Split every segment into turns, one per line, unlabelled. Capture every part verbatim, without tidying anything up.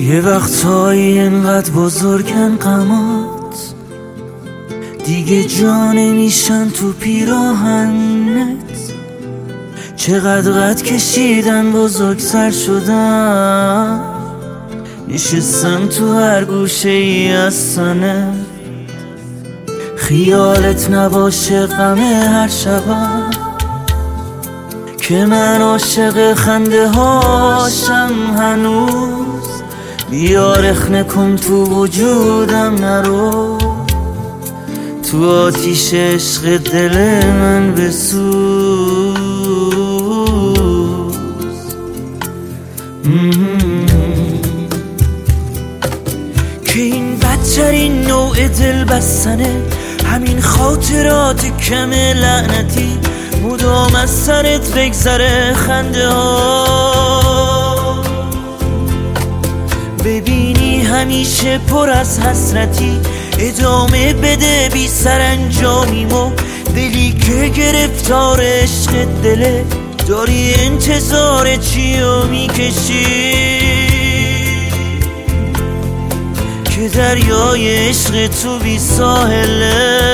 یه وقتایی اینقدر بزرگن غمات، دیگه جا نمیشن تو پیراهنت. چقدر قد کشیدن بزرگتر شدن، نشستم تو هر گوشه ای از سنت. خیالت نباشه غم هر شبم، که من عاشق خنده هاشم هنوز. بیا رخنه کن تو وجودم نرو، تو آتیش عشق دل من بسوز. که این بدترین نوع دل بستنه، همین خاطرات کم لعنتی مدام از سرت بگذره خنده ها. ببینی همیشه پر از حسرتی، ادامه بده بی سرانجامیمو. دلی که گرفتار عشق دله، داری انتظار چیو میکشی؟ که دریای عشق تو بی ساحله.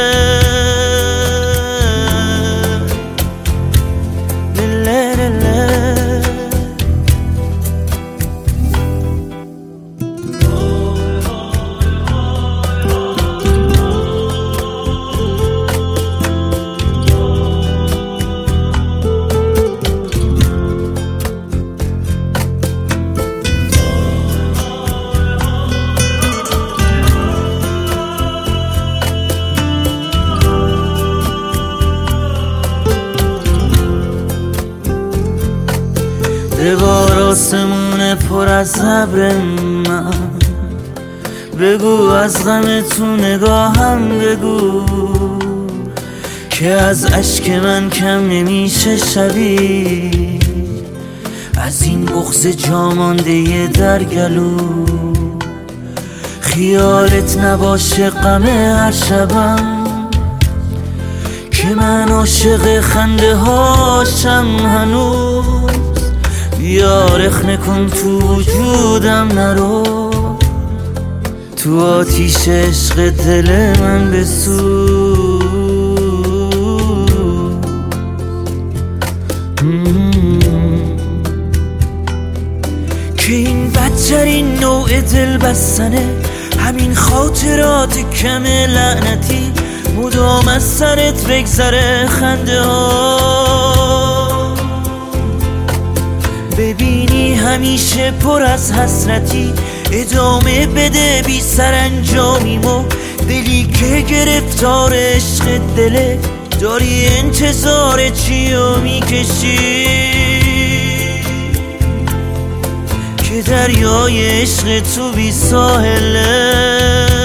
دوبار آسمونه پر از ابر من، بگو از غم تو نگاهم بگو، که از اشک من کم نمیشه شبی، از این بغض جامانده در گلو. خیالت نباشه غم هر شبم، که من عاشق خنده هاشم هنوز. بیا رخنه کن تو وجودم نرو، تو آتیش عشق دل من بسوز. که این بدترین نوع دل بستنه، همین خاطرات کم لعنتی مدام از سرت بگذره خنده ها. ببینی همیشه پر از حسرتی، ادامه بده بی سرانجامیمو. دلی که گرفتار عشق دله، داری انتظار چیو میکشی؟ که دریای عشق تو بی ساحله.